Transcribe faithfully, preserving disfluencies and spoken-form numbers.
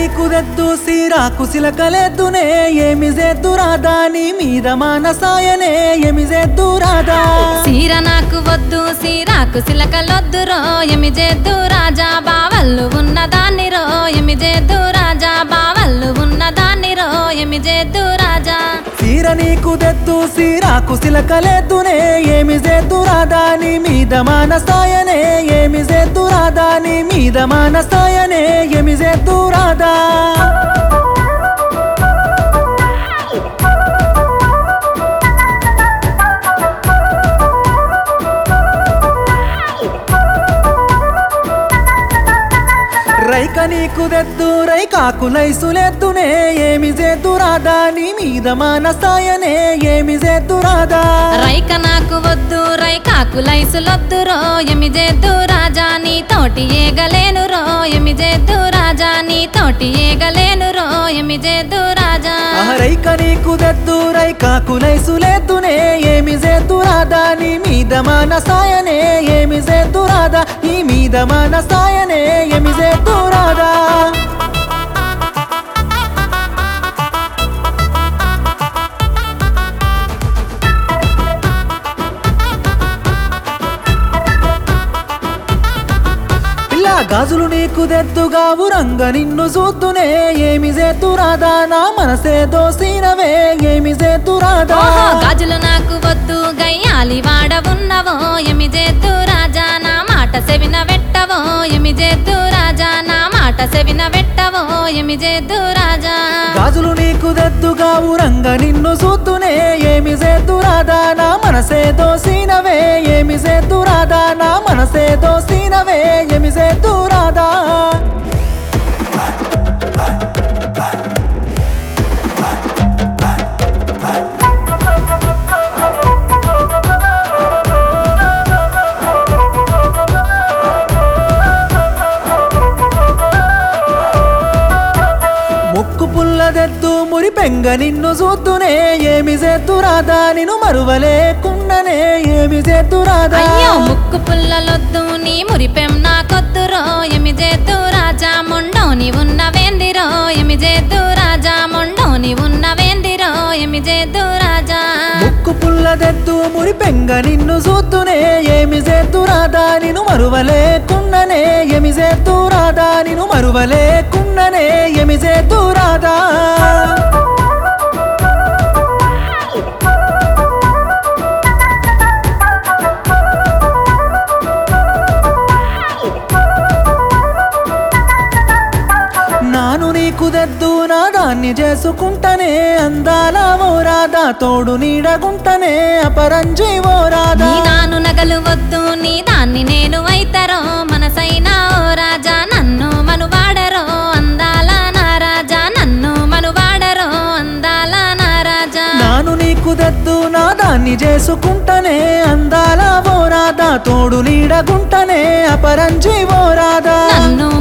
నీకు దెద్దు సీరాకు సిలకలెద్దునే ఏమి జెద్దు రాదా నీ మీద మానసాయనే ఏమి జెద్దు రాదా సీర నాకు వద్దు సీరాకు సిలకలొద్దురో ఏమి జెద్దు రాజా బావల్లు ఉన్నదాన్ని రో ఏమి జెద్దు రాజా బావల్లు ఉన్నదాన్ని రో ఏమి జెద్దు రాజా సీర నీకు దెద్దు సీరాకు సిలకలెద్దునే ఏమి జెద్దు రాదా నీ మీద మానసాయనే ఏమి జెద్దు రాదా నీ మీద మానసాయనే ఏమి జెద్దు రాదా రైక నీకు దెద్దు రైకాకు లైసులెద్దునే ఏమి జెద్దు రాదా నీ మీద మానసాయనే ఏమి జెద్దు రాదా రైక నాకు వద్దు రైకాకు లైసులొద్దురో ఏమి జెద్దు రాజా నీ తోటి ఏగలేను రో ఏమి జెద్దు రాజా నీ తోటి ఏగలేను రో ఏమి జెద్దు రాజా రైక నీకు దెద్దు రైకాకు లైసులెద్దునే ఏమి జెద్దు రాదా నీ మీద మానసాయనే ఏమి జెద్దు రాదా నీ మీద మానసాయనే ఏమి జెద్దు రాదా గాజులు నీకు దెద్దుగా ఉరంగ నిన్ను చూద్దునే ఏమి జెద్దు రాదా నా మనసే దోసినవే ఏమి జెద్దు రాదా గాజులు నాకు వద్దు గయ్యాలి వాడవున్నవో ఏమి జెద్దు రాజా నా మాట సెవిన వెట్టవో ఏమి జెద్దు రాజా నా మాట సెవిన వెట్టవో ఏమి జెద్దు రాజా గాజులు నీకు దెద్దుగా ఉరంగ నిన్ను చూద్దునే ఏమి జెద్దు రాదా నా మనసే దోసినవే ఏమి జెద్దు రాదా నా మనసే దోసినవే ఏమి జెద్దు రాదా ముక్కు పుల్లదెద్దు మురి పెంగ నిన్ను చూద్దునే ఏమి జెద్దు రాదా నిన్ను మరువలేకున్ననే ఏమి జెద్దు రాదా అయ్యో ముక్కు పుల్లలొద్దు నీ మురిపెం నాకొద్దురో ఏమి జెద్దు రాజా మొండోని ఉన్నవేందిరో ఏమి జెద్దు రాజా మొండోని ఉన్నవేందిరో ఏమి జెద్దు రాజా ముక్కు పుల్లదెద్దు మురి పెంగ నిన్ను చూద్దునే ఏమి జెద్దు రాదా నిన్ను మరువలేకున్ననే ఏమి జెద్దు రాదా నిన్ను మరువలేకున్ననే ఏమి జెద్దు రాదా నాను నీకు దెద్దు నా దాన్ని చేసుకుంటనే అందాల ఓ రాధా తోడు నీడగుంటనే అపరంజి ఓ రాధా నీ నాను నగలు వద్దు నీ దాన్ని నేను అయితరో మనసైనా ఓ రాజా నన్ను మనువాడరో అందాల నా రాజా నన్ను మనువాడరో అందాల నా రాజా నాను నీకు దెద్దు నా దాన్ని చేసుకుంటనే అందాల ఓ రాధా తోడు నీడగుంటనే అపరంజి ఓ రాధా నన్ను